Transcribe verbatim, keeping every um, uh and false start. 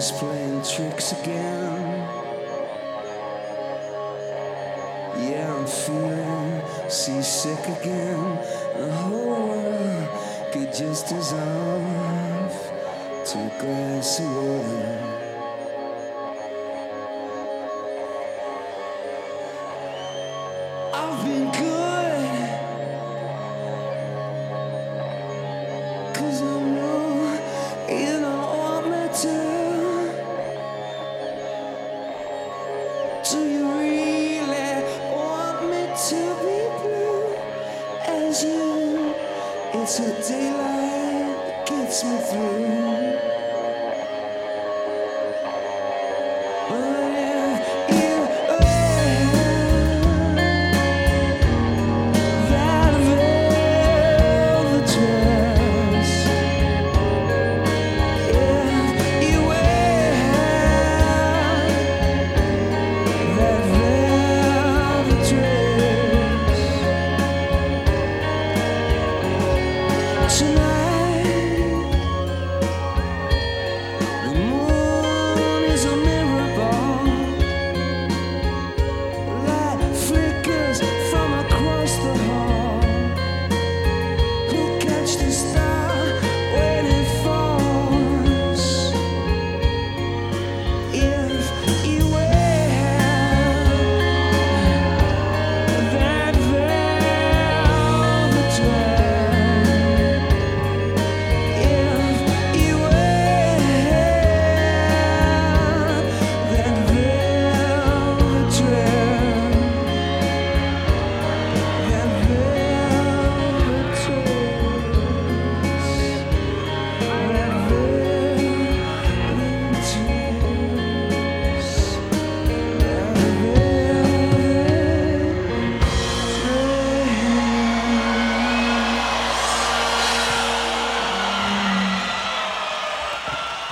is playing tricks again. Yeah, I'm feeling seasick again. The whole world could just dissolve to a glass of water. I've been good, 'cause I know you don't want me to. Do you really want me to be blue as you? It's a daylight that gets me through. But if you wear that velvet dress, if you wear that velvet dress tonight.